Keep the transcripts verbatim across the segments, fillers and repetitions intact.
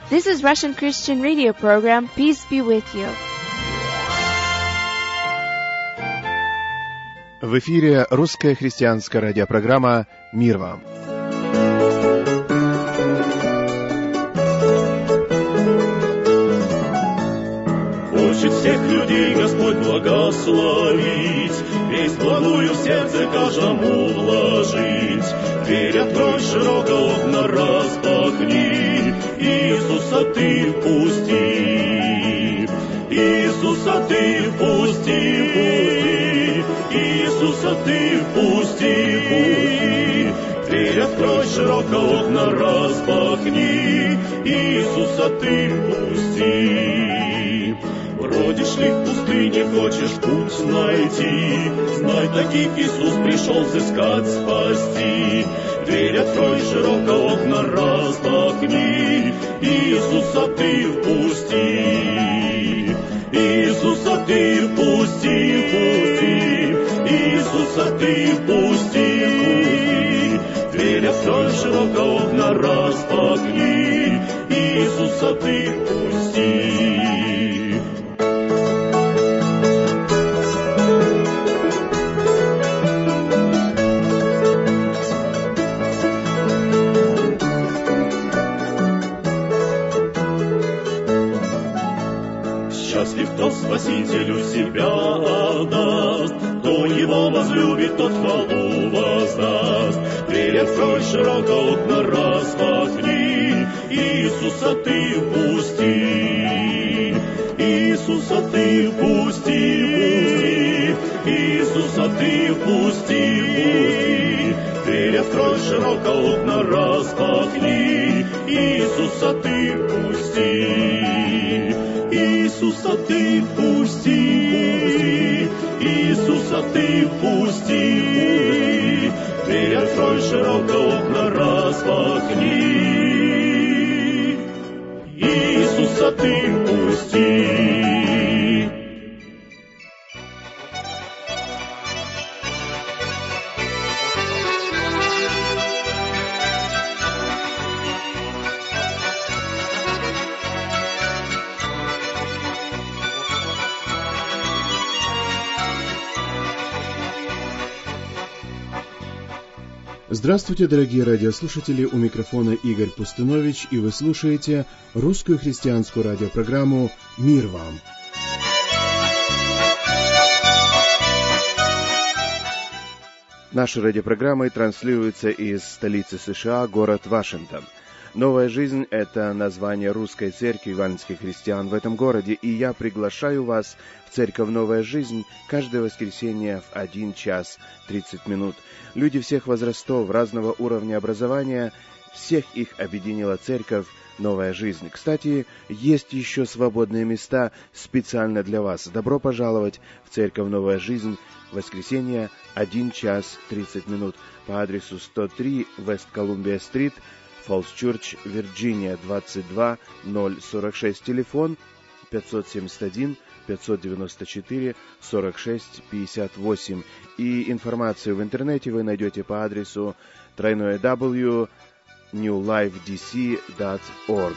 This is Russian Christian Radio program. Peace be with you. В эфире русская христианская радиопрограмма «Мир вам». Хочет всех людей Господь благословить, весь благую в сердце каждому вложить. Дверь открой широко, окна распахни, Иисуса ты впусти, Иисуса ты впусти, впусти, Иисуса ты впусти, впусти. Дверь открой широко, окна распахни, Иисуса ты впусти. Бродишь ли в пустыне, хочешь путь найти, знай, таких Иисус пришел сыскать, спасти. Дверь открой широко, окна распахни, Иисуса ты впусти, Иисуса ты впусти, впусти, Иисуса ты впусти, впусти. Дверь открой широко, окна распахни, Иисуса ты впусти. Кто Спасителю себя отдаст, кто Его возлюбит, тот хвалу воздаст. Дверь открой широко, окна распахни, Иисуса ты впусти, Иисуса ты впусти, впусти, Иисуса ты впусти, впусти. Дверь открой широко, окна распахни, Иисуса ты впусти. Иисуса ты впусти, Иисуса ты впусти, дверь открой широко, окна распахни, Иисуса ты впусти. Здравствуйте, дорогие радиослушатели, у микрофона Игорь Пустынович, и вы слушаете русскую христианскую радиопрограмму «Мир вам». Наши радиопрограммы транслируются из столицы США, город Вашингтон. «Новая жизнь» — это название русской церкви евангельских христиан в этом городе, и я приглашаю вас в церковь «Новая жизнь» каждое воскресенье в один час тридцать минут. Люди всех возрастов, разного уровня образования, всех их объединила церковь «Новая жизнь». Кстати, есть еще свободные места специально для вас. Добро пожаловать в церковь «Новая жизнь» в воскресенье один час тридцать минут по адресу сто три Вест Колумбия-стрит, Фолс Чёрч, Вирджиния, двадцать два ноль сорок шесть, телефон пятьсот семьдесят один пятьсот девяносто четыре сорок шесть пятьдесят восемь. И информацию в интернете вы найдете по адресу дабл ю дабл ю дабл ю точка нью лайф ди си точка орг.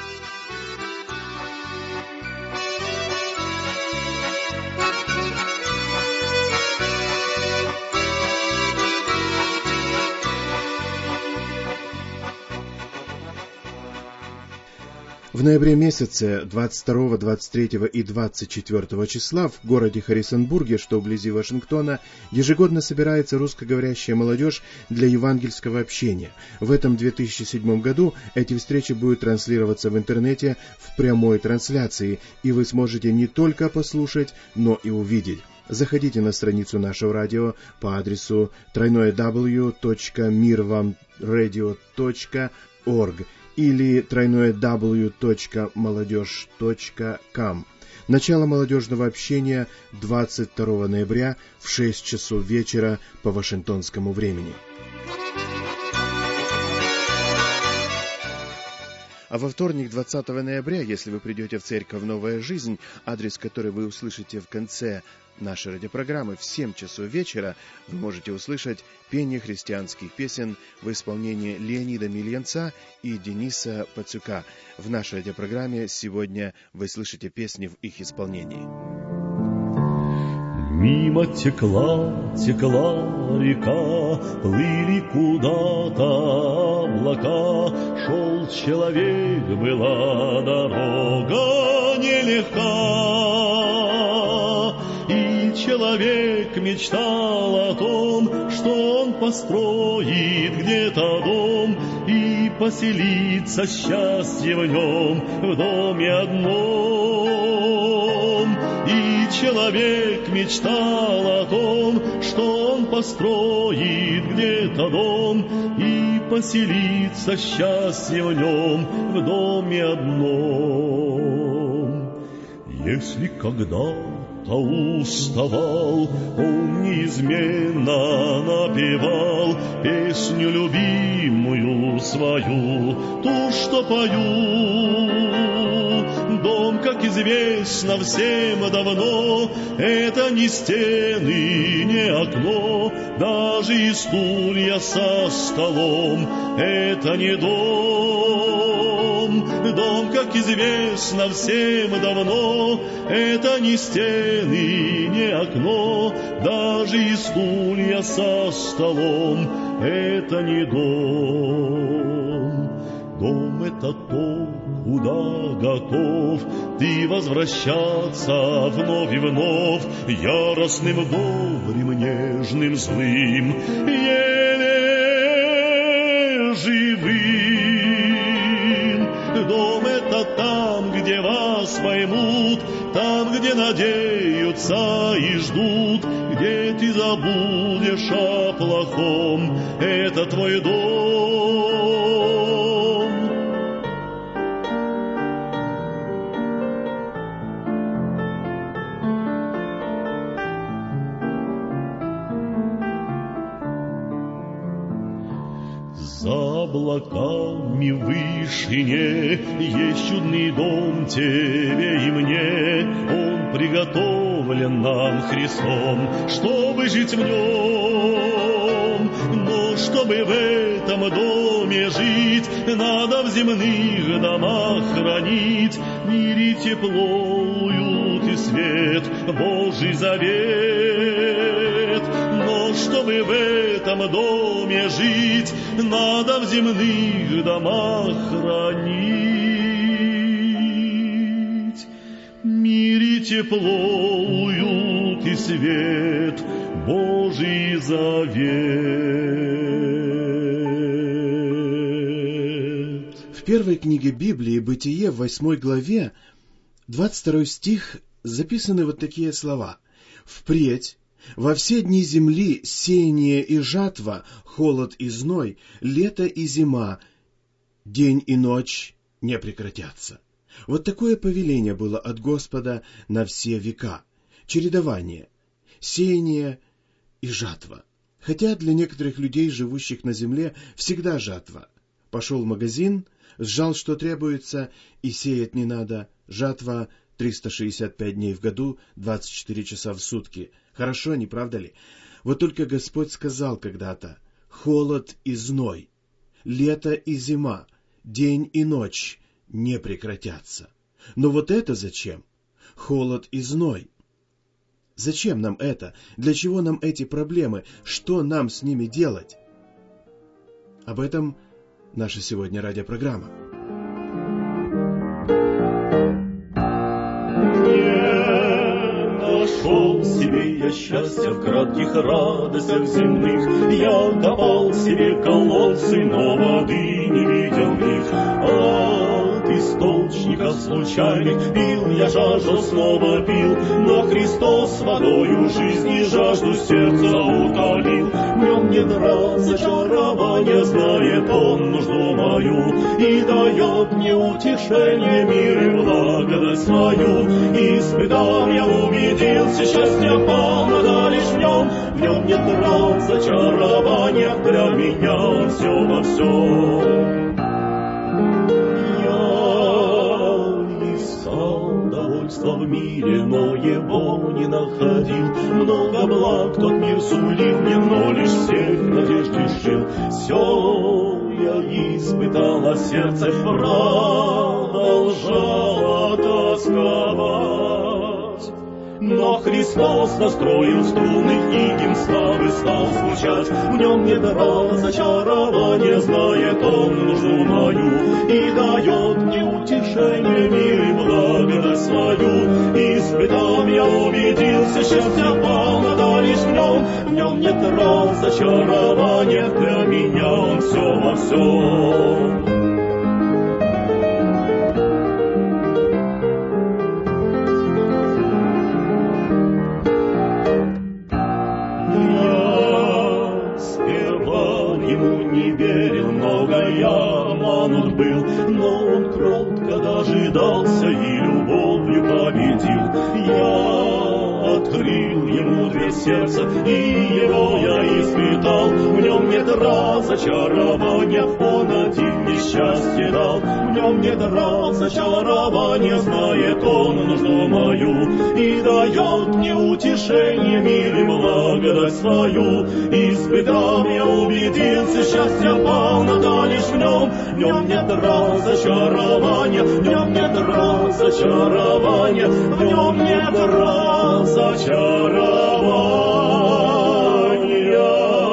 В ноябре месяце двадцать второго, двадцать третьего и двадцать четвёртого числа в городе Харрисонбурге, что вблизи Вашингтона, ежегодно собирается русскоговорящая молодежь для евангельского общения. В этом две тысячи седьмом году эти встречи будут транслироваться в интернете в прямой трансляции, и вы сможете не только послушать, но и увидеть. Заходите на страницу нашего радио по адресу дабл ю дабл ю дабл ю точка мир вам радио точка орг или дабл ю дабл ю дабл ю точка молодежь точка ком. Начало молодежного общения двадцать второго ноября в шесть часов вечера по вашингтонскому времени. А во вторник, двадцатого ноября, если вы придете в церковь «Новая жизнь», адрес, который вы услышите в конце нашей радиопрограммы, в семь часов вечера, вы можете услышать пение христианских песен в исполнении Леонида Мильянца и Дениса Пацюка. В нашей радиопрограмме сегодня вы слышите песни в их исполнении. Мимо текла, текла река, плыли куда-то облака, шел человек, была дорога нелегка. И человек мечтал о том, что он построит где-то дом и поселится счастье в нем в доме одном. И человек мечтал о том, что он построит где-то дом и поселится счастье в нем в доме одном. Если когда-то уставал, он неизменно напевал песню любимую свою, ту, что пою. Дом, как известно всем давно, это не стены, не окно, даже и стулья со столом, это не дом. Дом, как известно всем давно, это не стены, не окно, даже и стулья со столом, это не дом. Дом — это то, куда готов ты возвращаться вновь и вновь, яростным, добрым, нежным, злым, еле живым. Дом — это там, где вас поймут, там, где надеются и ждут, где ты забудешь о плохом, это твой дом. За облаками в вышине есть чудный дом тебе и мне. Он приготовлен нам Христом, чтобы жить в нем. Но чтобы в этом доме жить, надо в земных домах хранить в мире тепло, уют и свет, Божий завет. Но чтобы в этом доме жить, надо в земных домах хранить в мире тепло, уют и свет, Божий завет. В первой книге Библии «Бытие» в восьмой главе, двадцать второй стих, записаны вот такие слова: «Впредь во все дни земли сеяние и жатва, холод и зной, лето и зима, день и ночь не прекратятся». Вот такое повеление было от Господа на все века. Чередование, сеяние и жатва. Хотя для некоторых людей, живущих на земле, всегда жатва. Пошел в магазин, сжал, что требуется, и сеять не надо. Жатва триста шестьдесят пять дней в году, двадцать четыре часа в сутки. Хорошо, не правда ли? Вот только Господь сказал когда-то: холод и зной, лето и зима, день и ночь не прекратятся. Но вот это зачем? Холод и зной. Зачем нам это? Для чего нам эти проблемы? Что нам с ними делать? Об этом наша сегодня радиопрограмма. Нашел себе я счастья в кратких радостях земных, я копал себе колодцы, но воды не видел в них. От источников случайных пил я, жажду снова пил, но Христос водою жизни жажду сердца утолил. В нем нет разочарования, знает Он нужду мою, и дает мне утешение, мир и благодать свою. Испытал я, убедился, счастье полно лишь в нем, в нем нет разочарования, для меня все во всем. Я довольства в мире, но его не находил. Много благ тот мир сулил мне, но лишь всех надежд лишил. Все я испытал, а сердце продолжало тосковать. Но Христос настроил струны, и гимн славы стал звучать. В нем нет разочарования, знает он нужду мою, и дает мне утешение, мир и благодать свою. Испытав, я убедился, счастье полно, да лишь в нем, в нем нет разочарования, для меня он все во всем. Обманут был, но он кротко дожидался и любовью победил. Я открыл ему дверь сердца, и его я испытал. В нем нет разочарования, он один мне счастье дал. В нем нет разочарования, знает он нужду мою, и дает мне утешение, мир и благодать свою. Испытав, я убедился, счастье полнота лишь в нем. В нем нет разочарования, в нем нет разочарования, в нем нет разочарования.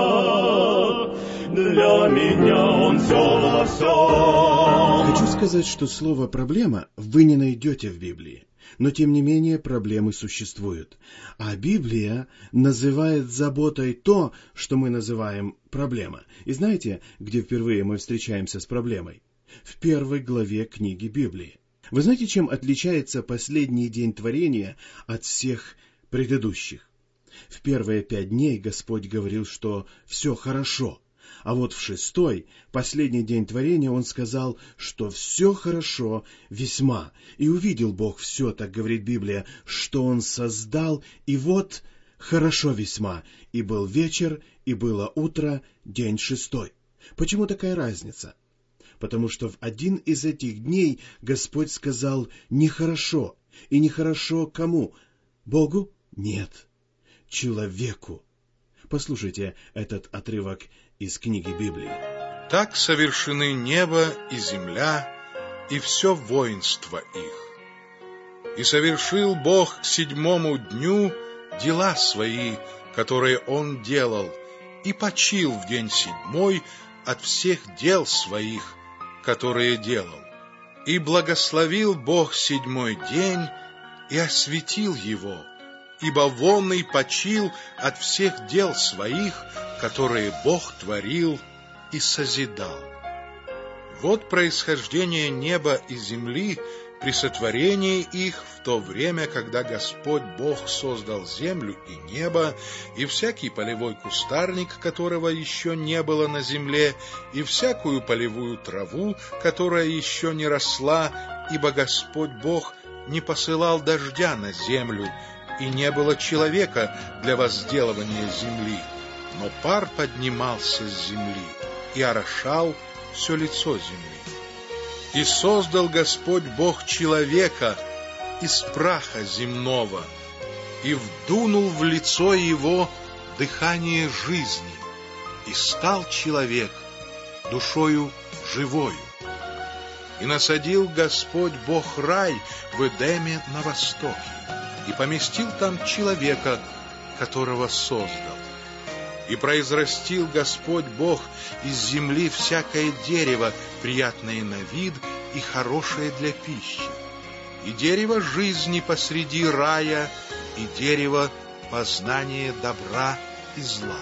Для меня он все во всем. Хочу сказать, что слово «проблема» вы не найдете в Библии. Но, тем не менее, проблемы существуют. А Библия называет заботой то, что мы называем проблема. И знаете, где впервые мы встречаемся с проблемой? В первой главе книги Библии. Вы знаете, чем отличается последний день творения от всех предыдущих? В первые пять дней Господь говорил, что все хорошо. А вот в шестой, последний день творения, он сказал, что все хорошо весьма. И увидел Бог все, так говорит Библия, что он создал, и вот хорошо весьма. И был вечер, и было утро, день шестой. Почему такая разница? Потому что в один из этих дней Господь сказал «нехорошо». И нехорошо кому? Богу? Нет. Человеку. Послушайте этот отрывок из книги Библии. «Так совершены небо и земля, и все воинство их. И совершил Бог к седьмому дню дела свои, которые Он делал, и почил в день седьмой от всех дел своих, которые делал. И благословил Бог седьмой день и осветил его, ибо вонный почил от всех дел своих, которые Бог творил и созидал». Вот происхождение неба и земли при сотворении их в то время, когда Господь Бог создал землю и небо, и всякий полевой кустарник, которого еще не было на земле, и всякую полевую траву, которая еще не росла, ибо Господь Бог не посылал дождя на землю, и не было человека для возделывания земли, но пар поднимался с земли и орошал все лицо земли. И создал Господь Бог человека из праха земного, и вдунул в лицо его дыхание жизни, и стал человек душою живою. И насадил Господь Бог рай в Эдеме на востоке, и поместил там человека, которого создал. И произрастил Господь Бог из земли всякое дерево, приятное на вид и хорошее для пищи, и дерево жизни посреди рая, и дерево познания добра и зла.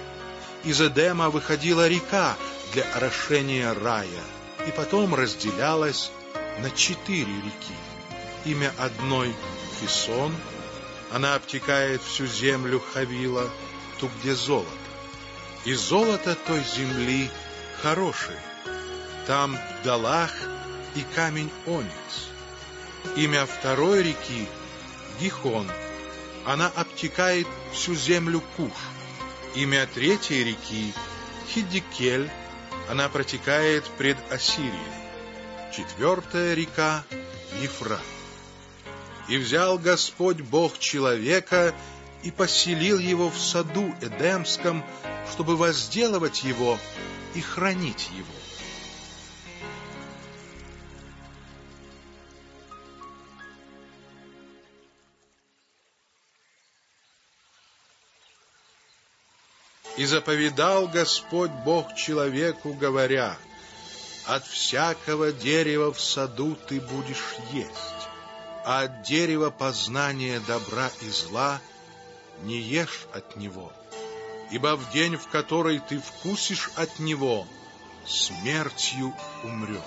Из Эдема выходила река для орошения рая, и потом разделялась на четыре реки. Имя одной — Фисон, она обтекает всю землю Хавила, ту, где золото. И золото той земли хорошее, там в долах и камень оникс. Имя второй реки — Гихон, она обтекает всю землю Куш. Имя третьей реки — Хиддикель, она протекает пред Ассирией. Четвертая река — Ефрат. И взял Господь Бог человека и поселил его в саду Эдемском, чтобы возделывать его и хранить его. И заповедал Господь Бог человеку, говоря: от всякого дерева в саду ты будешь есть, а от дерева познания добра и зла не ешь от него, ибо в день, в который ты вкусишь от него, смертью умрешь.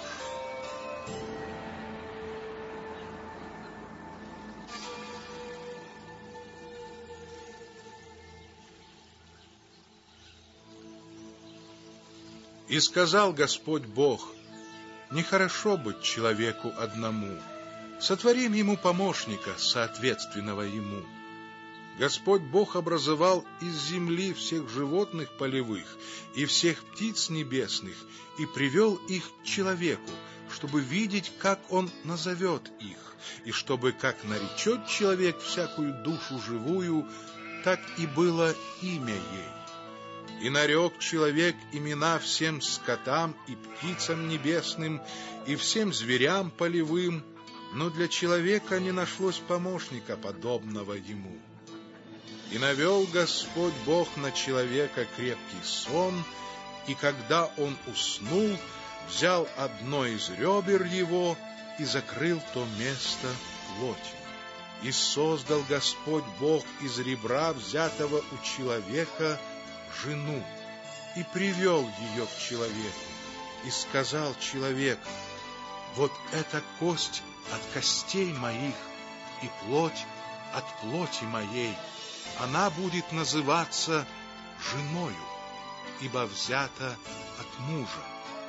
И сказал Господь Бог: нехорошо быть человеку одному, сотворим ему помощника, соответственного ему. Господь Бог образовал из земли всех животных полевых и всех птиц небесных и привел их к человеку, чтобы видеть, как он назовет их, и чтобы, как наречет человек всякую душу живую, так и было имя ей. И нарек человек имена всем скотам и птицам небесным, и всем зверям полевым, но для человека не нашлось помощника, подобного ему. И навел Господь Бог на человека крепкий сон, и когда он уснул, взял одно из ребер его и закрыл то место плотью. И создал Господь Бог из ребра, взятого у человека, жену, и привел ее к человеку, и сказал человек: вот эта кость от костей моих и плоть от плоти моей, она будет называться женою, ибо взята от мужа.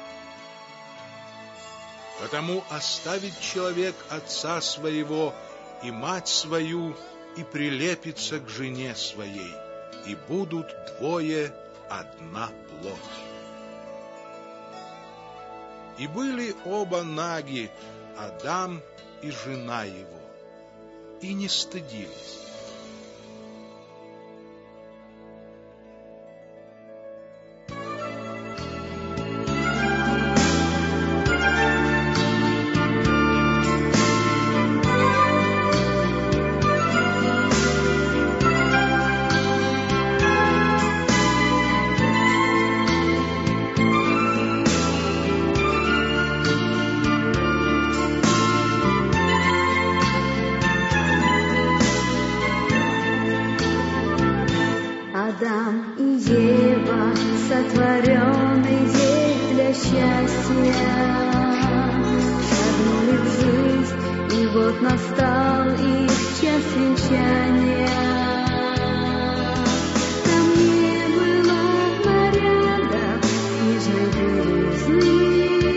Потому оставит человек отца своего и мать свою, и прилепится к жене своей, и будут двое одна плоть. И были оба наги, Адам и жена его, и не стыдились. Адам и Ева, сотворенный день для счастья, шагнули в жизнь, и вот настал их час венчания. Там не было нарядов снежной белизны,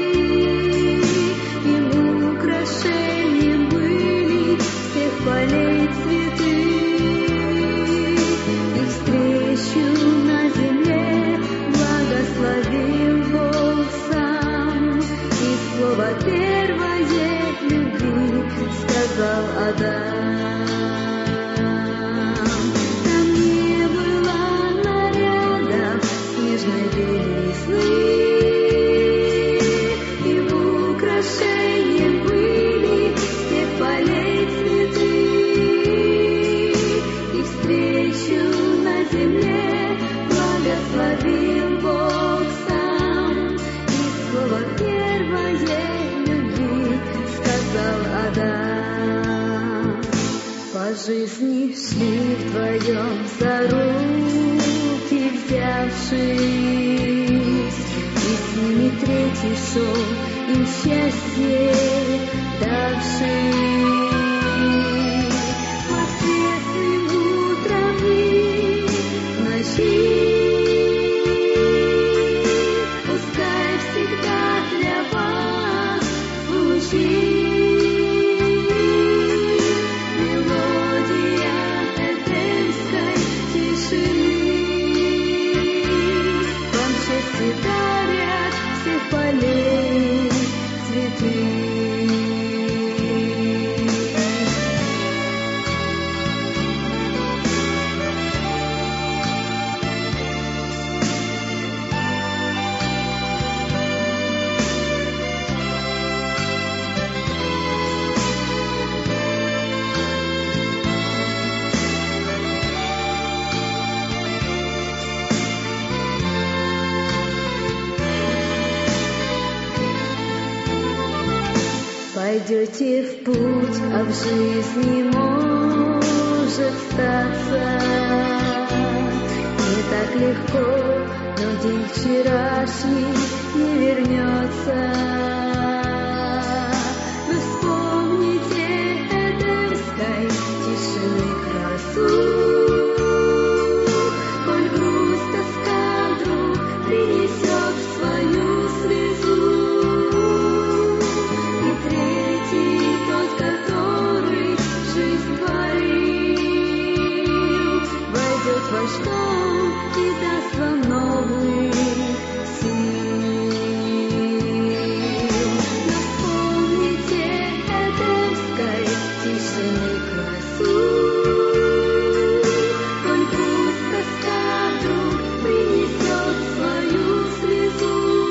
им украшением были всех полей цветы. На земле благословил Бог сам, и слово первое любви сказал Адам. Там не было нарядов снежной белизны, и украшением были всех полей цветы, и встречу на земле благословил Бог сам, и слово первое любви сказал Адам. По жизни шли вдвоем за руки взявшись, и с ними третий шел, им счастье давший. Воскресным утром и в ночи пускай всегда для вас звучит мелодия эдемской тишины. Вам счастье дарят всех полей цветы. Пойдете в путь, а в жизни может статься не так легко, но день вчерашний не вернется. Вы вспомните эдемской тишины красу, коль грусть, тоска вдруг принесет свою слезу. И третий, тот, который жизнь творил, войдет в ваш дом и даст вам новых сил. Но вспомните эдемской тишины красу, коль грусть, тоска вдруг принесет свою слезу.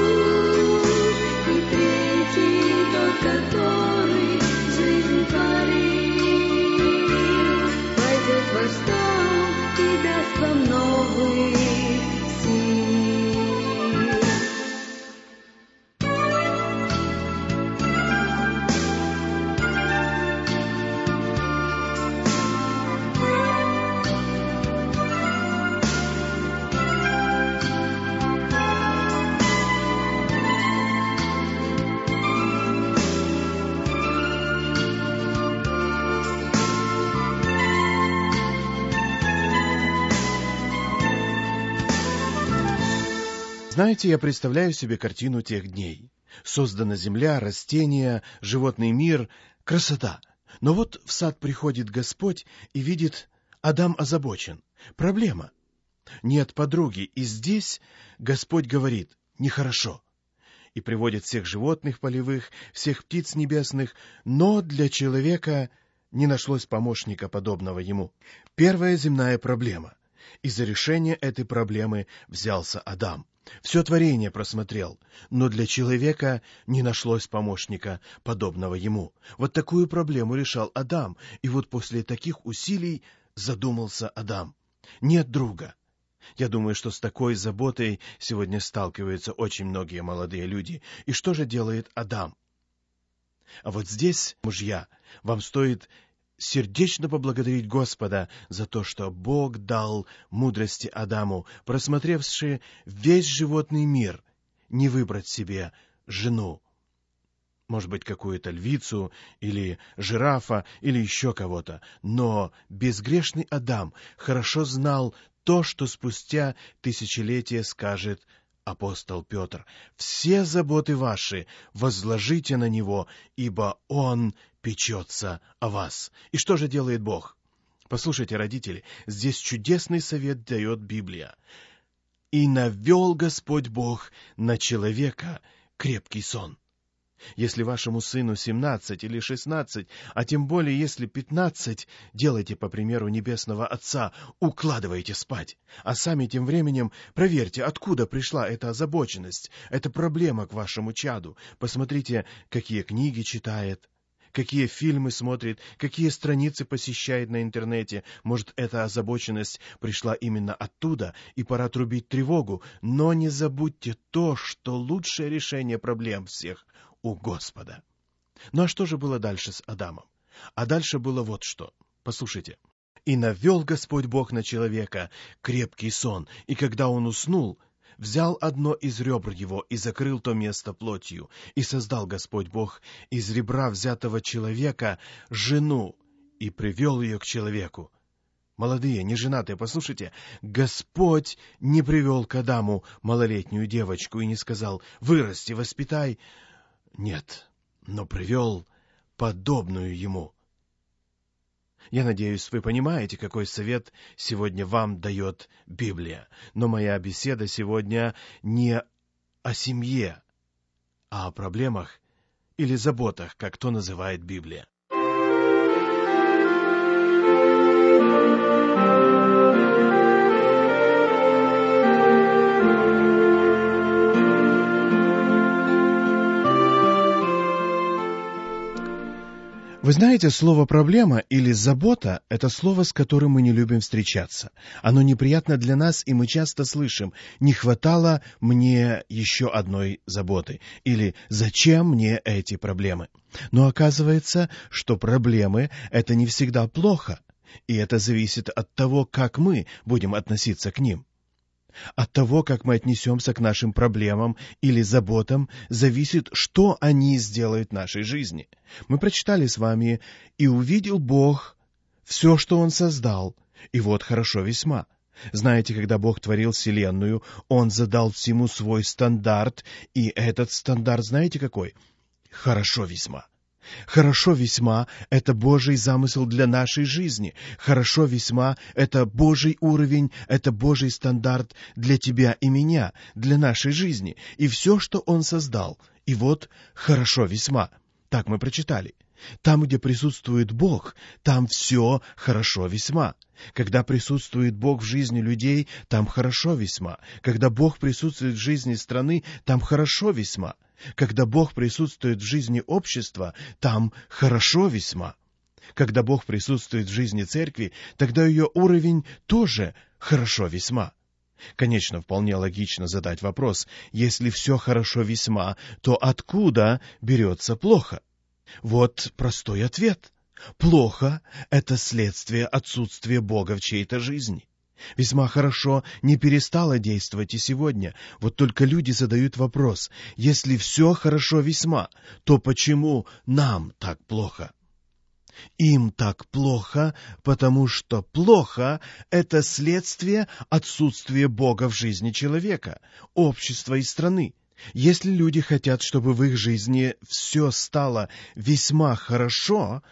И третий, тот, который жизнь творил, войдет в ваш дом и даст вам новых сил. Знаете, я представляю себе картину тех дней. Создана земля, растения, животный мир, красота. Но вот в сад приходит Господь и видит, Адам озабочен. Проблема. Нет подруги, и здесь Господь говорит: нехорошо. И приводит всех животных полевых, всех птиц небесных, но для человека не нашлось помощника, подобного ему. Первая земная проблема. И за решение этой проблемы взялся Адам. Все творение просмотрел, но для человека не нашлось помощника, подобного ему. Вот такую проблему решал Адам, и вот после таких усилий задумался Адам. Нет друга. Я думаю, что с такой заботой сегодня сталкиваются очень многие молодые люди. И что же делает Адам? А вот здесь, мужья, вам стоит сердечно поблагодарить Господа за то, что Бог дал мудрости Адаму, просмотревши весь животный мир, не выбрать себе жену. Может быть, какую-то львицу, или жирафа, или еще кого-то. Но безгрешный Адам хорошо знал то, что спустя тысячелетия скажет апостол Петр: «Все заботы ваши возложите на него, ибо он печется о вас». И что же делает Бог? Послушайте, родители, здесь чудесный совет дает Библия. «И навел Господь Бог на человека крепкий сон». Если вашему сыну семнадцать или шестнадцать, а тем более если пятнадцать, делайте по примеру Небесного Отца, укладывайте спать. А сами тем временем проверьте, откуда пришла эта озабоченность, эта проблема к вашему чаду. Посмотрите, какие книги читает, какие фильмы смотрит, какие страницы посещает на интернете. Может, эта озабоченность пришла именно оттуда, и пора трубить тревогу. Но не забудьте то, что лучшее решение проблем всех у Господа. Ну а что же было дальше с Адамом? А дальше было вот что. Послушайте. «И навел Господь Бог на человека крепкий сон, и когда он уснул, взял одно из ребр его и закрыл то место плотью, и создал Господь Бог из ребра взятого человека жену, и привел ее к человеку». Молодые, неженатые, послушайте, Господь не привел к Адаму малолетнюю девочку и не сказал: «Вырасти, воспитай». Нет, но привел подобную ему. Я надеюсь, вы понимаете, какой совет сегодня вам дает Библия. Но моя беседа сегодня не о семье, а о проблемах или заботах, как то называет Библия. Вы знаете, слово «проблема» или «забота» — это слово, с которым мы не любим встречаться. Оно неприятно для нас, и мы часто слышим: «Не хватало мне еще одной заботы» или «Зачем мне эти проблемы?». Но оказывается, что проблемы — это не всегда плохо, и это зависит от того, как мы будем относиться к ним. От того, как мы отнесемся к нашим проблемам или заботам, зависит, что они сделают в нашей жизни. Мы прочитали с вами: «И увидел Бог все, что Он создал, и вот хорошо весьма». Знаете, когда Бог творил вселенную, Он задал всему свой стандарт, и этот стандарт, знаете какой? Хорошо весьма. Хорошо весьма — это Божий замысел для нашей жизни. Хорошо весьма — это Божий уровень, это Божий стандарт для тебя и меня, для нашей жизни. И все, что Он создал. И вот хорошо весьма. Так мы прочитали. Там, где присутствует Бог, там все хорошо весьма. Когда присутствует Бог в жизни людей, там хорошо весьма. Когда Бог присутствует в жизни страны, там хорошо весьма. Когда Бог присутствует в жизни общества, там хорошо весьма. Когда Бог присутствует в жизни церкви, тогда ее уровень тоже хорошо весьма. Конечно, вполне логично задать вопрос: если все хорошо весьма, то откуда берется плохо? Вот простой ответ. Плохо — это следствие отсутствия Бога в чьей-то жизни. Весьма хорошо не перестало действовать и сегодня. Вот только люди задают вопрос: если все хорошо весьма, то почему нам так плохо? Им так плохо, потому что плохо — это следствие отсутствия Бога в жизни человека, общества и страны. Если люди хотят, чтобы в их жизни все стало весьма хорошо,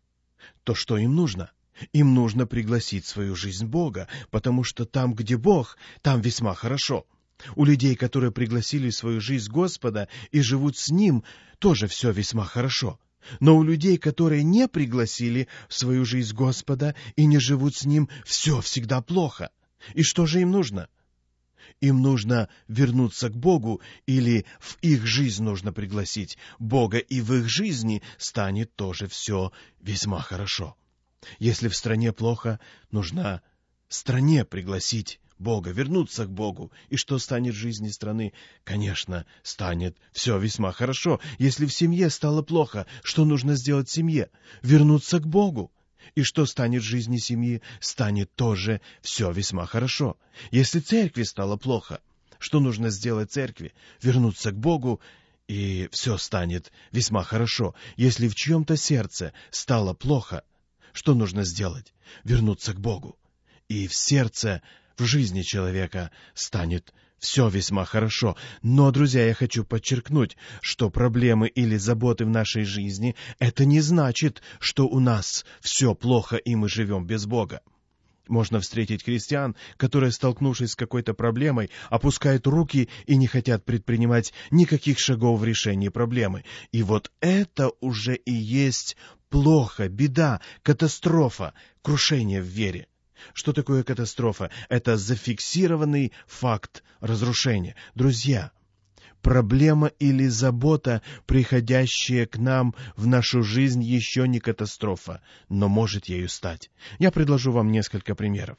то что им нужно? Им нужно пригласить в свою жизнь Бога, потому что там, где Бог, там весьма хорошо. У людей, которые пригласили в свою жизнь Господа и живут с Ним, тоже все весьма хорошо. Но у людей, которые не пригласили в свою жизнь Господа и не живут с Ним, все всегда плохо. И что же им нужно? Им нужно вернуться к Богу, или в их жизнь нужно пригласить Бога, и в их жизни станет тоже все весьма хорошо. Если в стране плохо, нужно стране пригласить Бога, вернуться к Богу. И что станет в жизни страны? Конечно, станет все весьма хорошо. Если в семье стало плохо, что нужно сделать семье? Вернуться к Богу. И что станет в жизни семьи? Станет тоже все весьма хорошо. Если церкви стало плохо, что нужно сделать церкви? Вернуться к Богу, и все станет весьма хорошо. Если в чьем-то сердце стало плохо, что нужно сделать? Вернуться к Богу. И в сердце, в жизни человека станет все весьма хорошо. Но, друзья, я хочу подчеркнуть, что проблемы или заботы в нашей жизни — это не значит, что у нас все плохо и мы живем без Бога. Можно встретить христиан, которые, столкнувшись с какой-то проблемой, опускают руки и не хотят предпринимать никаких шагов в решении проблемы. И вот это уже и есть плохо, беда, катастрофа, крушение в вере. Что такое катастрофа? Это зафиксированный факт разрушения. Друзья, проблема или забота, приходящая к нам в нашу жизнь, еще не катастрофа, но может ею стать. Я предложу вам несколько примеров.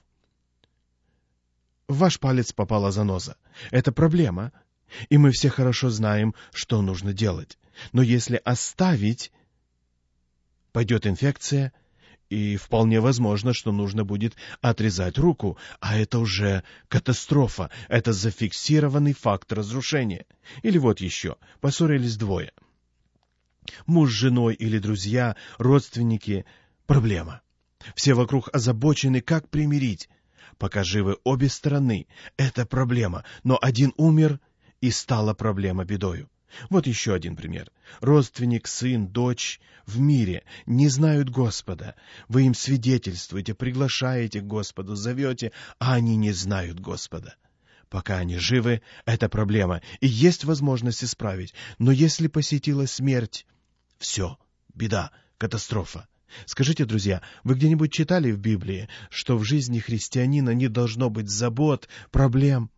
В ваш палец попала заноза. Это проблема, и мы все хорошо знаем, что нужно делать. Но если оставить, пойдет инфекция, и вполне возможно, что нужно будет отрезать руку, а это уже катастрофа, это зафиксированный факт разрушения. Или вот еще, поссорились двое. Муж с женой или друзья, родственники — проблема. Все вокруг озабочены, как примирить. Пока живы обе стороны, это проблема, но один умер, и стала проблема бедою. Вот еще один пример. Родственник, сын, дочь в мире не знают Господа. Вы им свидетельствуете, приглашаете к Господу, зовете, а они не знают Господа. Пока они живы, это проблема, и есть возможность исправить. Но если посетила смерть, все, беда, катастрофа. Скажите, друзья, вы где-нибудь читали в Библии, что в жизни христианина не должно быть забот, проблем?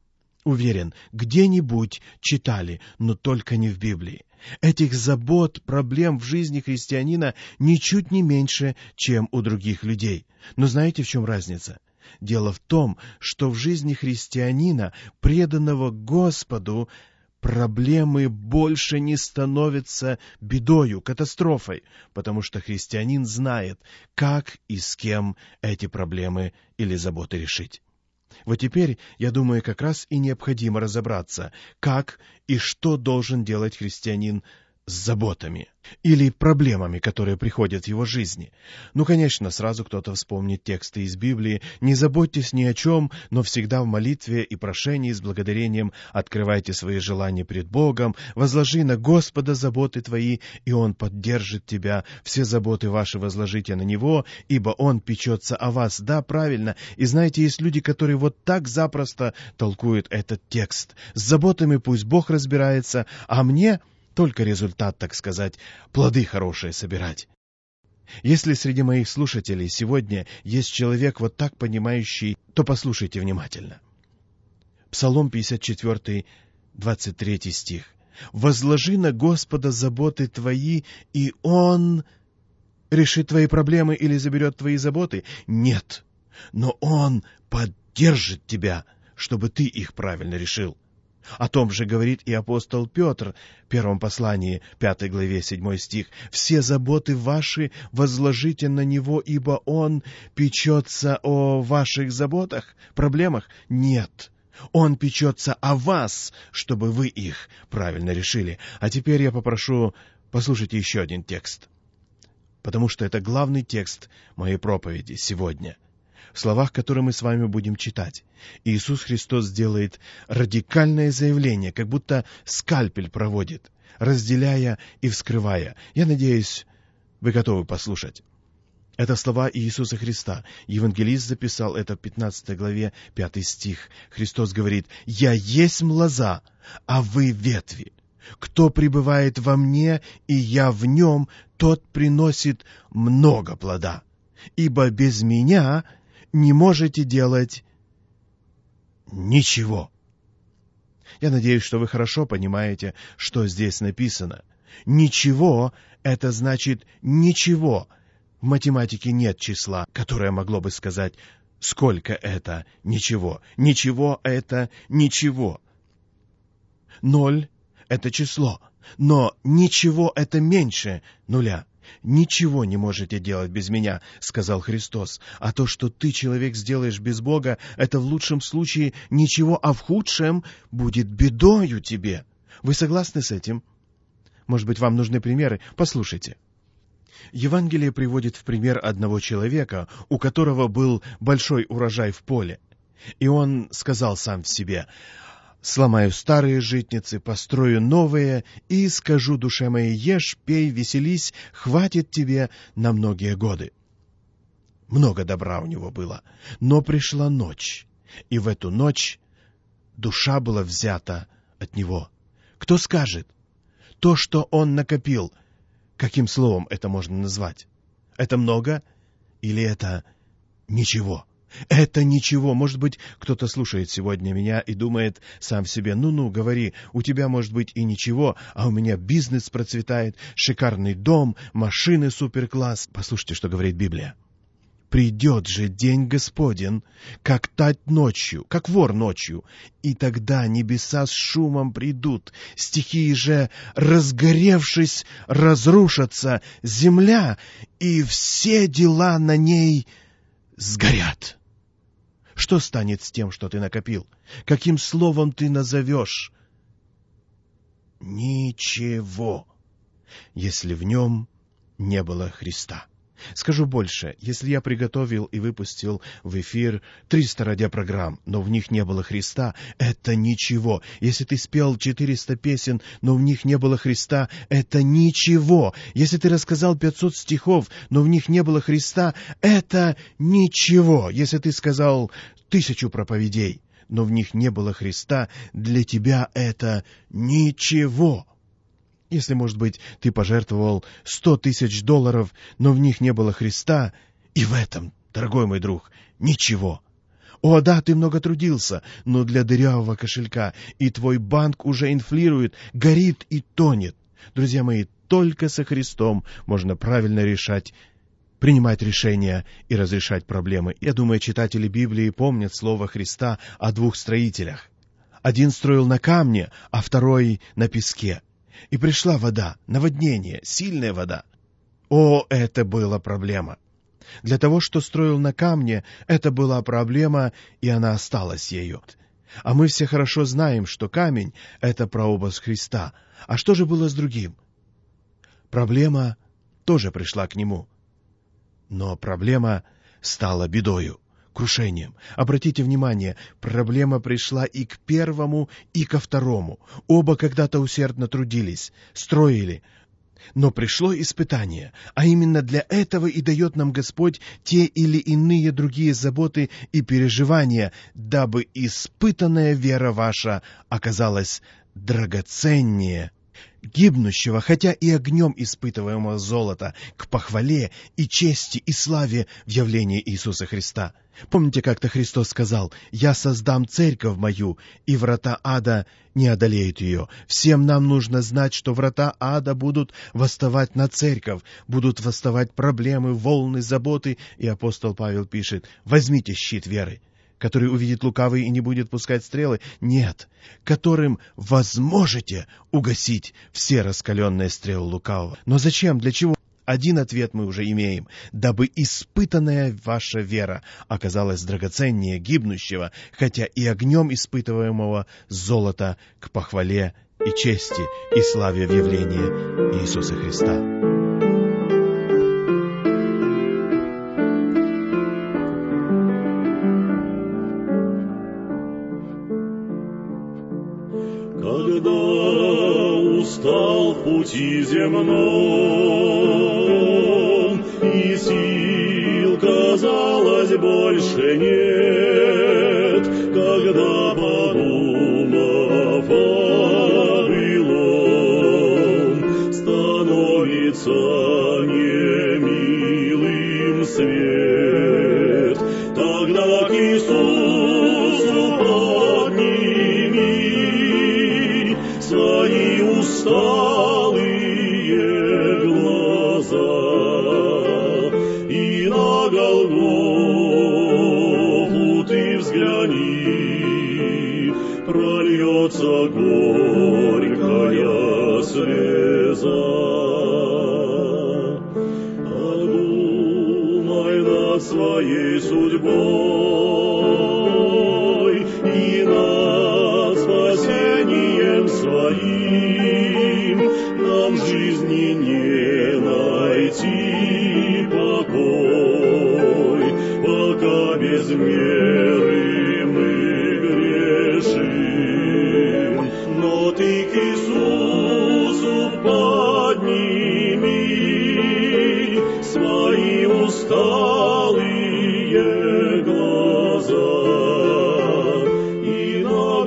уверен, где-нибудь читали, но только не в Библии. Этих забот, проблем в жизни христианина ничуть не меньше, чем у других людей. Но знаете, в чем разница? Дело в том, что в жизни христианина, преданного Господу, проблемы больше не становятся бедою, катастрофой, потому что христианин знает, как и с кем эти проблемы или заботы решить. Вот теперь, я думаю, как раз и необходимо разобраться, как и что должен делать христианин с заботами или проблемами, которые приходят в его жизни. Ну, конечно, сразу кто-то вспомнит тексты из Библии: «Не заботьтесь ни о чем, но всегда в молитве и прошении с благодарением открывайте свои желания пред Богом, возложи на Господа заботы твои, и Он поддержит тебя. Все заботы ваши возложите на Него, ибо Он печется о вас». Да, правильно. И знаете, есть люди, которые вот так запросто толкуют этот текст. С заботами пусть Бог разбирается, а мне только результат, так сказать, плоды хорошие собирать. Если среди моих слушателей сегодня есть человек вот так понимающий, то послушайте внимательно. Псалом пятьдесят четыре, двадцать третий стих. «Возложи на Господа заботы твои, и Он решит твои проблемы или заберет твои заботы? Нет, но Он поддержит тебя, чтобы ты их правильно решил». О том же говорит и апостол Петр в первом послании, пятой главе, седьмой стих. «Все заботы ваши возложите на Него, ибо Он печется о ваших заботах, проблемах? Нет, Он печется о вас, чтобы вы их правильно решили». А теперь я попрошу, послушайте еще один текст, потому что это главный текст моей проповеди сегодня. В словах, которые мы с вами будем читать, Иисус Христос делает радикальное заявление, как будто скальпель проводит, разделяя и вскрывая. Я надеюсь, вы готовы послушать. Это слова Иисуса Христа. Евангелист записал это в пятнадцатой главе, пятый стих. Христос говорит: «Я есть лоза, а вы ветви. Кто пребывает во мне, и я в нем, тот приносит много плода. Ибо без меня не можете делать ничего». Я надеюсь, что вы хорошо понимаете, что здесь написано. Ничего — это значит ничего. В математике нет числа, которое могло бы сказать, сколько это ничего. Ничего — это ничего. Ноль — это число, но ничего — это меньше нуля. «Ничего не можете делать без меня», — сказал Христос. А то, что ты, человек, сделаешь без Бога, это в лучшем случае ничего, а в худшем будет бедою тебе. Вы согласны с этим? Может быть, вам нужны примеры? Послушайте. Евангелие приводит в пример одного человека, у которого был большой урожай в поле. И он сказал сам в себе: «Сломаю старые житницы, построю новые, и скажу душе моей: ешь, пей, веселись, хватит тебе на многие годы». Много добра у него было, но пришла ночь, и в эту ночь душа была взята от него. Кто скажет? То, что он накопил, каким словом это можно назвать? Это много или это ничего? Это ничего. Может быть, кто-то слушает сегодня меня и думает сам себе: ну-ну, говори, у тебя может быть и ничего, а у меня бизнес процветает, шикарный дом, машины суперкласс. Послушайте, что говорит Библия. «Придет же день Господень, как тать ночью, как вор ночью, и тогда небеса с шумом придут, стихии же, разгоревшись, разрушатся, земля, и все дела на ней сгорят». Что станет с тем, что ты накопил? Каким словом ты назовешь? Ничего, если в нем не было Христа. Скажу больше, если я приготовил и выпустил в эфир триста радиопрограмм, но в них не было Христа, это ничего. Если ты спел четыреста песен, но в них не было Христа, это ничего. Если ты рассказал пятьсот стихов, но в них не было Христа, это ничего. Если ты сказал тысячу проповедей, но в них не было Христа, для тебя это ничего. Если, может быть, ты пожертвовал сто тысяч долларов, но в них не было Христа, и в этом, дорогой мой друг, ничего. О, да, ты много трудился, но для дырявого кошелька, и твой банк уже инфлирует, горит и тонет. Друзья мои, только со Христом можно правильно решать, принимать решения и разрешать проблемы. Я думаю, читатели Библии помнят слово Христа о двух строителях. Один строил на камне, а второй на песке. И пришла вода, наводнение, сильная вода. О, это была проблема. Для того, что строил на камне, это была проблема, и она осталась ею. А мы все хорошо знаем, что камень — это прообраз Христа. А что же было с другим? Проблема тоже пришла к нему. Но проблема стала бедою, крушением. Обратите внимание, проблема пришла и к первому, и ко второму. Оба когда-то усердно трудились, строили. Но пришло испытание, а именно для этого и дает нам Господь те или иные другие заботы и переживания, дабы испытанная вера ваша оказалась драгоценнее гибнущего, хотя и огнем испытываемого золота, к похвале и чести и славе в явлении Иисуса Христа. Помните, как-то Христос сказал: «Я создам церковь мою, и врата ада не одолеют ее». Всем нам нужно знать, что врата ада будут восставать на церковь, будут восставать проблемы, волны, заботы. И апостол Павел пишет: «Возьмите щит веры, который увидит лукавый и не будет пускать стрелы, нет, которым возможете угасить все раскаленные стрелы лукавого». Но зачем, для чего? Один ответ мы уже имеем: дабы испытанная ваша вера оказалась драгоценнее гибнущего, хотя и огнем испытываемого золота, к похвале и чести и славе в явлении Иисуса Христа. Устал в пути земном, и сил, казалось, больше нет, когда, подумав о былом, становится немилым свет. Тогда к Иисусу подними свои усталые глаза, и на Голгофу ты взгляни, прольется горькая слеза. Подумай над своей судьбой и над спасением своим. Нам в жизни не найти покой, пока без меры мы грешим. Но ты к Иисусу подними свои усталые глаза, и на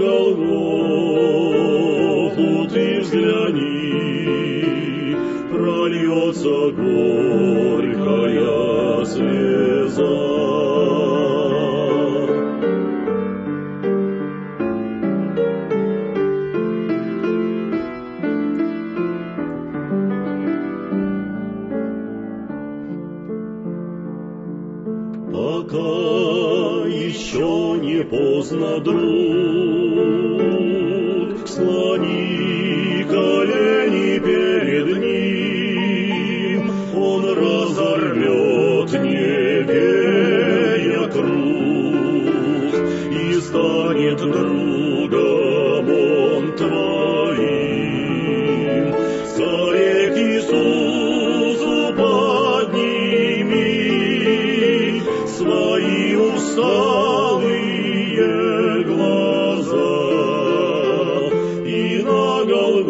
Голгофу ты взгляни, прольется горькая слеза. Пока еще не поздно, друг, склони колени перед ним, он разорвет небея круг, и станет другом он твоим. Скорее к Иисусу подними свои усталые глаза, и на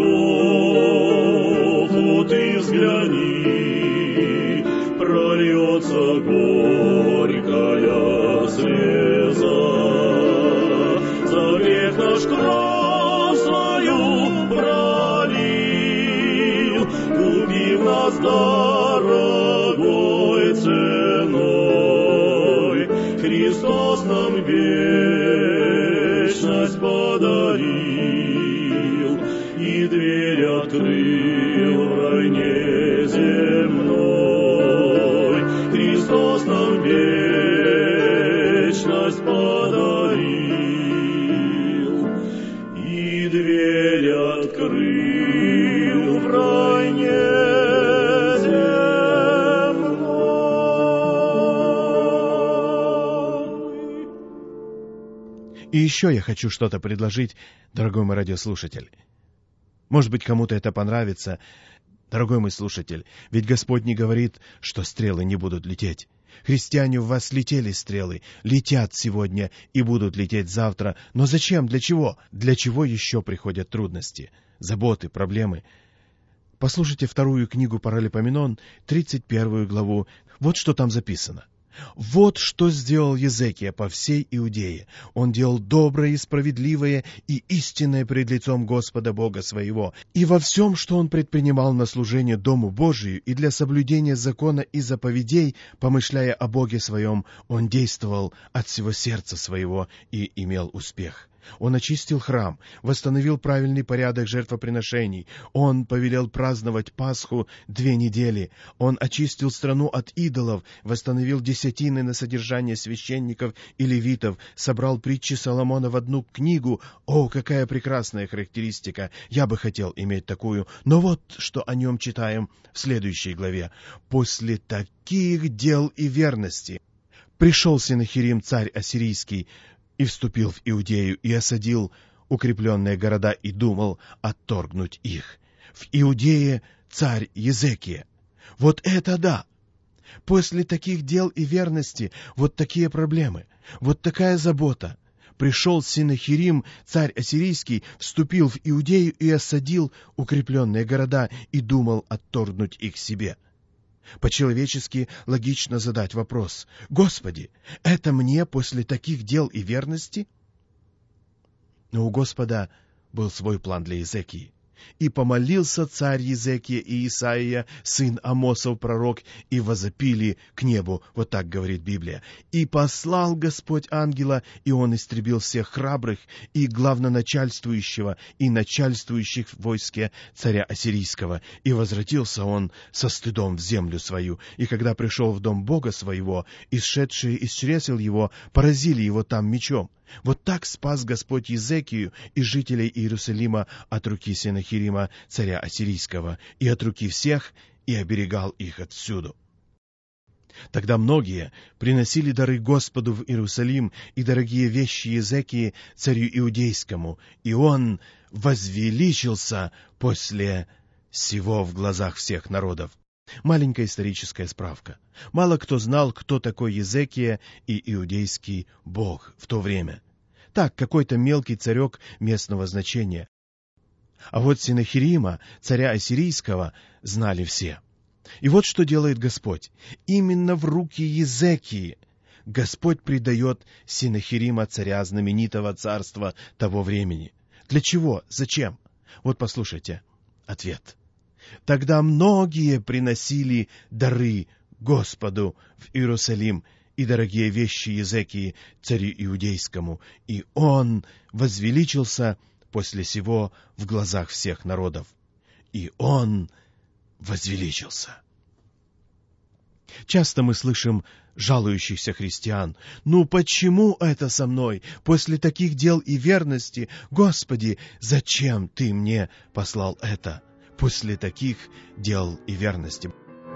Голгофу ты взгляни, прольется горькая слеза. За грех наш кровь свою пролил, купив нас дорогой ценой. Христос нам вечность подарил, и дверь открыл в войне земной. Христос нам вечность подарил, и дверь открыл в войне. И еще я хочу что-то предложить, дорогой мой радиослушатель. Может быть, кому-то это понравится, дорогой мой слушатель, ведь Господь не говорит, что стрелы не будут лететь. Христиане, в вас летели стрелы, летят сегодня и будут лететь завтра. Но зачем? Для чего? Для чего еще приходят трудности, заботы, проблемы? Послушайте вторую книгу Паралипоменон, тридцать первую главу. Вот что там записано. «Вот что сделал Езекия по всей Иудее. Он делал доброе и справедливое и истинное пред лицом Господа Бога своего. И во всем, что он предпринимал на служение Дому Божию и для соблюдения закона и заповедей, помышляя о Боге своем, он действовал от всего сердца своего и имел успех». Он очистил храм, восстановил правильный порядок жертвоприношений. Он повелел праздновать Пасху две недели. Он очистил страну от идолов, восстановил десятины на содержание священников и левитов, собрал притчи Соломона в одну книгу. О, какая прекрасная характеристика! Я бы хотел иметь такую. Но вот что о нем читаем в следующей главе. «После таких дел и верности пришел Сенахерим, царь ассирийский, и вступил в Иудею, и осадил укрепленные города, и думал отторгнуть их. В Иудее царь Езекия». Вот это да! После таких дел и верности вот такие проблемы, вот такая забота. Пришел Сенахерим, царь ассирийский, вступил в Иудею и осадил укрепленные города, и думал отторгнуть их себе. По-человечески логично задать вопрос: «Господи, это мне после таких дел и верности?» Но у Господа был свой план для Езекии. «И помолился царь Езекия и Исаия, сын Амосов, пророк, и возопили к небу», вот так говорит Библия. «И послал Господь ангела, и он истребил всех храбрых, и главноначальствующего, и начальствующих в войске царя ассирийского. И возвратился он со стыдом в землю свою. И когда пришел в дом Бога своего, исшедшие из чресел его поразили его там мечом. Вот так спас Господь Езекию и жителей Иерусалима от руки Сенахерима, царя ассирийского, и от руки всех, и оберегал их отсюду». Тогда многие приносили дары Господу в Иерусалим и дорогие вещи Езекии, царю иудейскому, и он возвеличился после сего в глазах всех народов. Маленькая историческая справка. Мало кто знал, кто такой Езекия и иудейский бог в то время. Так, какой-то мелкий царек местного значения. А вот Сенахерима, царя ассирийского, знали все. И вот что делает Господь. Именно в руки Езекии Господь предает Сенахерима, царя знаменитого царства того времени. Для чего? Зачем? Вот послушайте ответ. «Тогда многие приносили дары Господу в Иерусалим и дорогие вещи Езекии, царю иудейскому, и он возвеличился после сего в глазах всех народов». И он возвеличился. Часто мы слышим жалующихся христиан: «Ну почему это со мной? После таких дел и верности, Господи, зачем Ты мне послал это?» После таких дел и верности.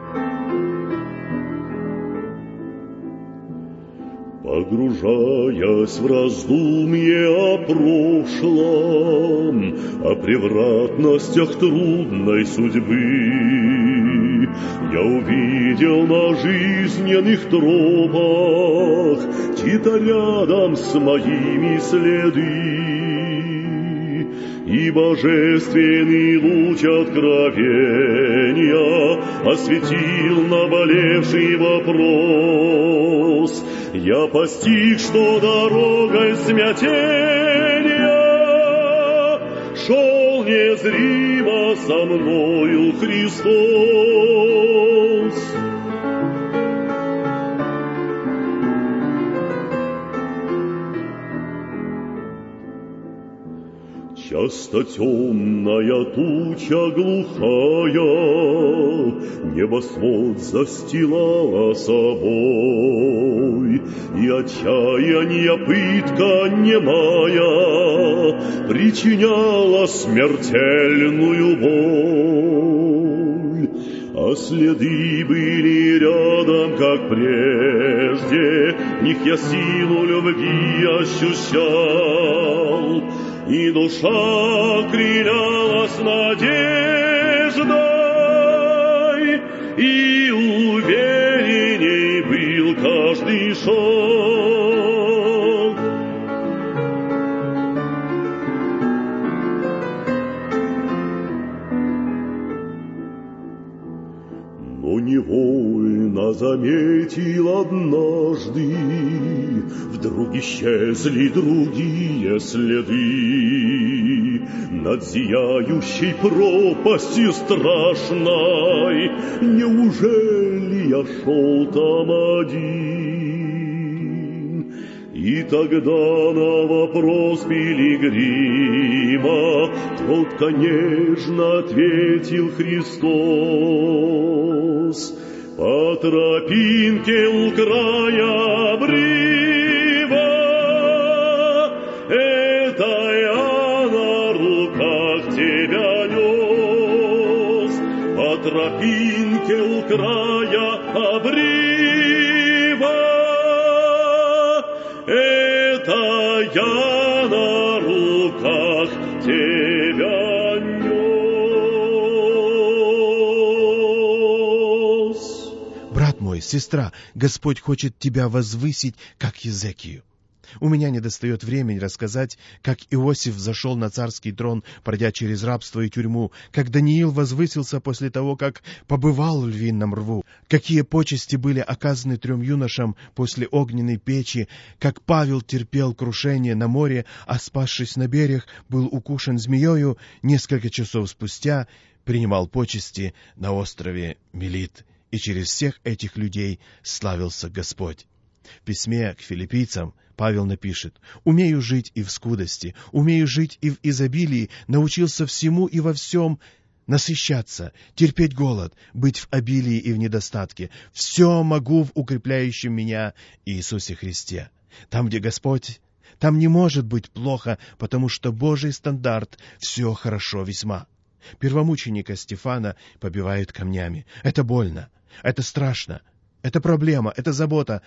Погружаясь в раздумье о прошлом, о превратностях трудной судьбы, я увидел на жизненных тропах чьи-то рядом с моими следы. И божественный луч откровения осветил наболевший вопрос. Я постиг, что дорогой смятения шел незримо со мною Христос. Часто темная туча глухая небосвод застилала собой, и отчаяние пытка немая причиняла смертельную боль. А следы были рядом, как прежде, в них я силу любви ощущал, и душа крилялась надеждой, и уверенней был каждый шаг. Но невольно заметил однажды, вдруг исчезли другие следы. Над зияющей пропастью страшной неужели я шел там один? И тогда на вопрос пилигрима тот, конечно, ответил Христос: по тропинке у края обрыва это я на руках тебя нес, по тропинке у края обрыва это я на руках тебя нес. Брат мой, сестра, Господь хочет тебя возвысить, как Езекию. У меня недостает времени рассказать, как Иосиф зашел на царский трон, пройдя через рабство и тюрьму, как Даниил возвысился после того, как побывал в львином рву, какие почести были оказаны трем юношам после огненной печи, как Павел терпел крушение на море, а, спасшись на берег, был укушен змеёю, несколько часов спустя принимал почести на острове Мелит, и через всех этих людей славился Господь. В письме к филиппийцам Павел напишет: «Умею жить и в скудости, умею жить и в изобилии, научился всему и во всем насыщаться, терпеть голод, быть в обилии и в недостатке. Все могу в укрепляющем меня Иисусе Христе». Там, где Господь, там не может быть плохо, потому что Божий стандарт — все хорошо весьма. Первомученика Стефана побивают камнями. Это больно, это страшно, это проблема, это забота.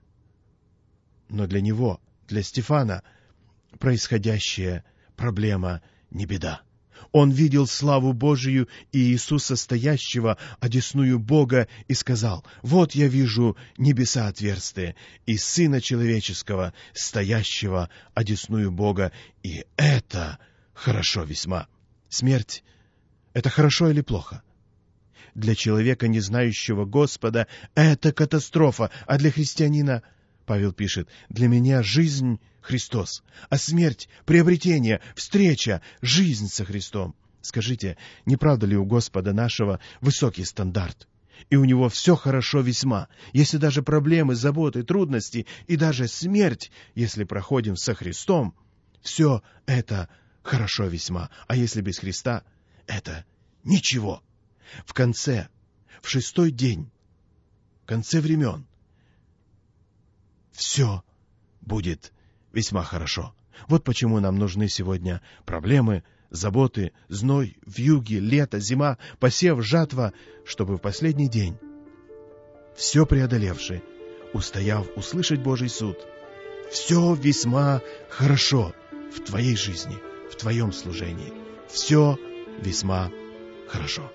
Но для него, для Стефана, происходящая проблема не беда. Он видел славу Божию и Иисуса, стоящего одесную Бога, и сказал: «Вот я вижу небеса отверстые и Сына Человеческого, стоящего одесную Бога, и это хорошо весьма». Смерть — это хорошо или плохо? Для человека, не знающего Господа, это катастрофа, а для христианина, Павел пишет, для меня жизнь — Христос, а смерть — приобретение, встреча, жизнь со Христом. Скажите, не правда ли у Господа нашего высокий стандарт? И у Него все хорошо весьма, если даже проблемы, заботы, трудности и даже смерть, если проходим со Христом, все это хорошо весьма, а если без Христа, это ничего. В конце, в шестой день, в конце времен, все будет весьма хорошо. Вот почему нам нужны сегодня проблемы, заботы, зной, вьюги, лето, зима, посев, жатва, чтобы в последний день, все преодолевший, устояв услышать Божий суд, все весьма хорошо в твоей жизни, в твоем служении. Все весьма хорошо.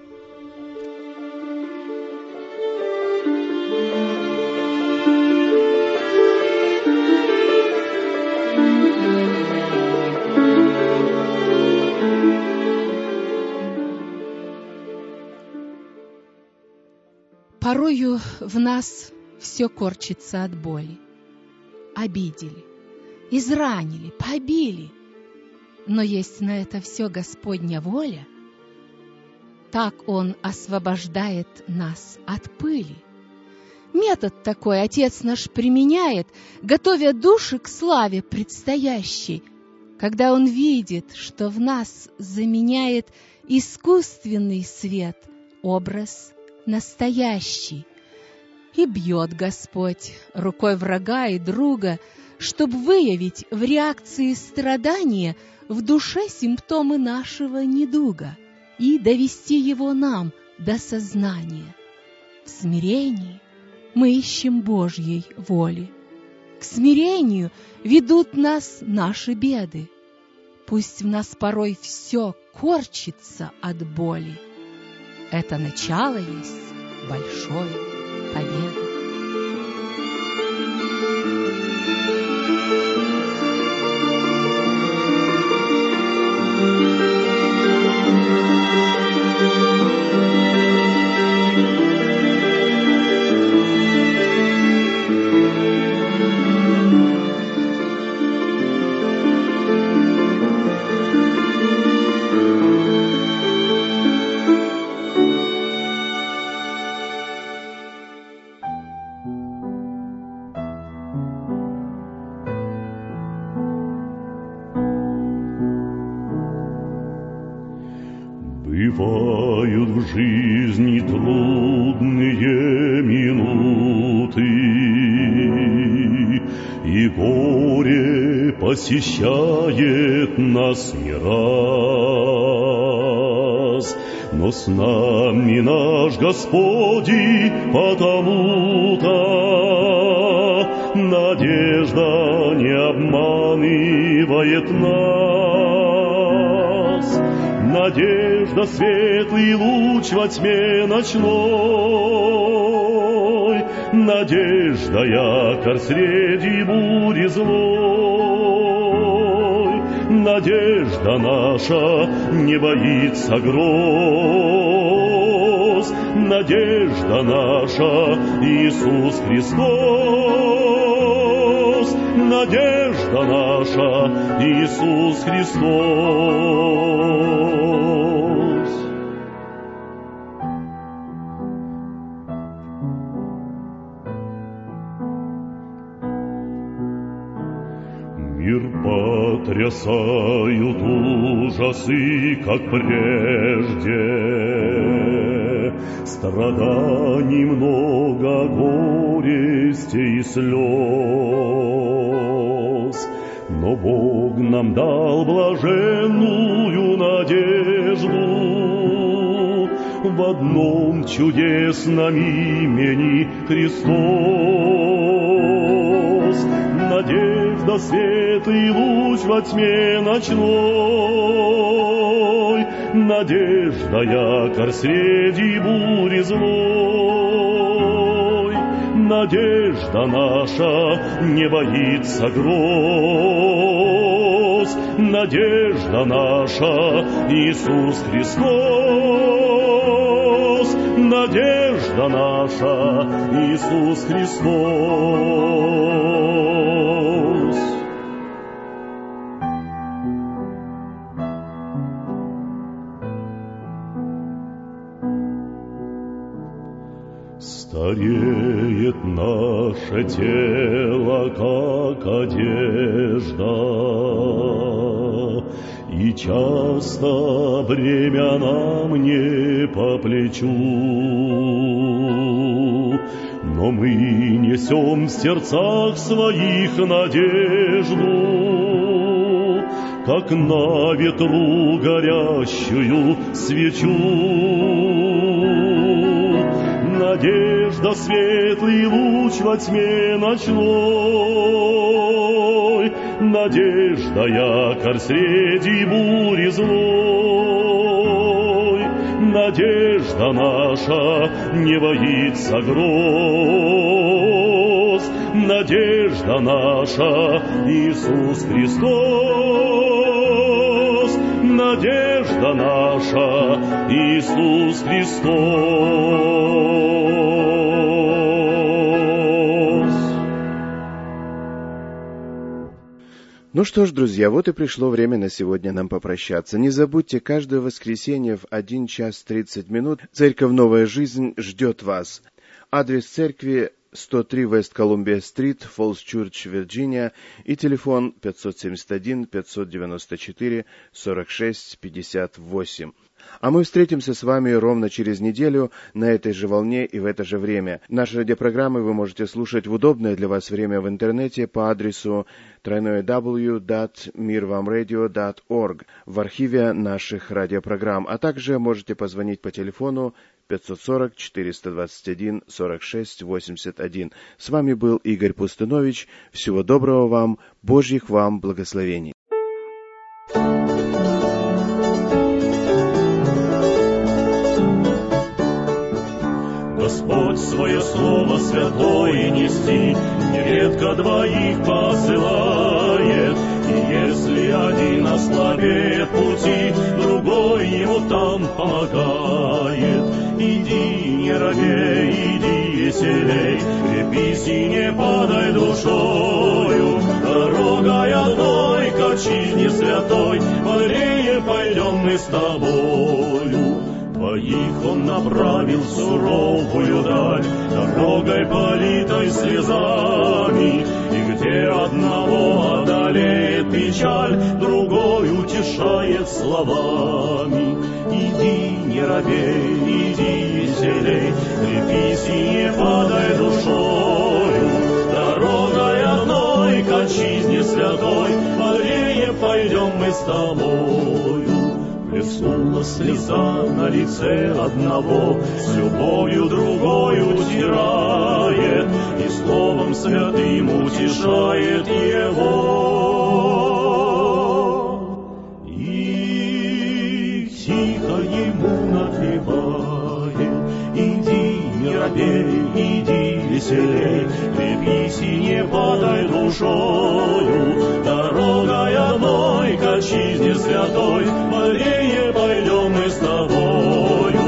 Порою в нас все корчится от боли. Обидели, изранили, побили. Но есть на это все Господня воля. Так Он освобождает нас от пыли. Метод такой Отец наш применяет, готовя души к славе предстоящей, когда Он видит, что в нас заменяет искусственный свет образ настоящий. И бьет Господь рукой врага и друга, чтобы выявить в реакции страдания в душе симптомы нашего недуга и довести его нам до сознания. В смирении мы ищем Божьей воли. К смирению ведут нас наши беды. Пусть в нас порой все корчится от боли. Это начало есть большой победы. Бывают в жизни трудные минуты, и горе посещает нас не раз. Но с нами наш Господь, потому-то надежда не обманывает нас. Надежда — светлый луч во тьме ночной, надежда — якорь среди бури злой. Надежда наша не боится гроз, надежда наша Иисус Христос. Надежда наша Иисус Христос. Мир потрясают ужасы, как прежде. Страданий много, горести и слез. Но Бог нам дал блаженную надежду в одном чудесном имени Христос. Надежда — светлый луч во тьме ночной, надежда — якорь среди бури злой. Надежда наша не боится гроз, надежда наша Иисус Христос. Надежда наша Иисус Христос. Стареет наше тело, как одежда, и часто бремя нам не по плечу. Но мы несем в сердцах своих надежду, как на ветру горящую свечу. Надежда — светлый луч во тьме ночной, надежда — якорь среди бури злой. Надежда наша не боится гроз, надежда наша Иисус Христос. Надежда наша Иисус Христос. Ну что ж, друзья, вот и пришло время на сегодня нам попрощаться. Не забудьте, каждое воскресенье в один час тридцать минут Церковь «Новая жизнь» ждет вас. Адрес церкви сто три Вест Колумбия-стрит, Фоллс-Чурч, Вирджиния, и телефон пятьсот семьдесят один пятьсот девяносто четыре сорок шесть пятьдесят восемь. А мы встретимся с вами ровно через неделю на этой же волне и в это же время. Наши радиопрограммы вы можете слушать в удобное для вас время в интернете по адресу дабл ю дабл ю дабл ю точка мир вам радио точка орг в архиве наших радиопрограмм, а также можете позвонить по телефону пятьсот сорок четыреста двадцать один сорок шесть восемьдесят один. С вами был Игорь Пустынович. Всего доброго вам, Божьих вам благословений. Господь свое слово святое нести нередко двоих посылает, и если один ослабеет пути, другой ему там помогает. Иди, не робей, иди веселей, крепись и не падай душою, дорогой одной к отчизне святой, бодрее пойдем мы с тобою. Двоих он направил в суровую даль, дорогой политой слезами, и где одного одолеет печаль, другой утешает словами. Иди, не робей, иди веселей, крепись и не падай душою, дорогой одной к отчизне святой, бодрее пойдем мы с тобою. Плеснула слеза на лице одного, с любовью другой утирает, и словом святым утешает его. И тихо ему напевает: иди, не робей, иди веселей, крепись и не падай душою, дорогой одной к отчизне святой, бодрее пойдем мы с тобою.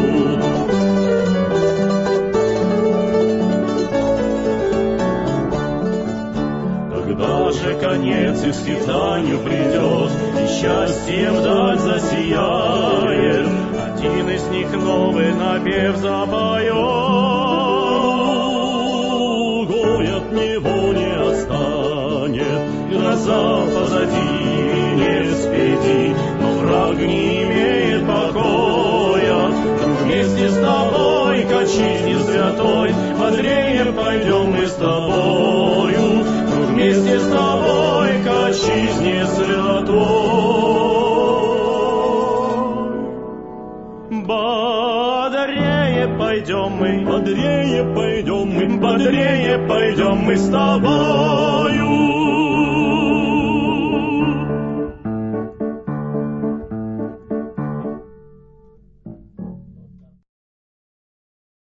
Когда же конец их скитанию придет, и счастьем вдаль засияет, один из них новый напев запоет, другой от него не отстанет. Гроза позади, венец впереди, но враг не имеет покоя. Вместе с тобой к отчизне святой, бодрее пойдем мы с тобою. Вместе с тобой к отчизне святой, бодрее пойдем мы, бодрее пойдем мы, бодрее пойдем мы с тобою.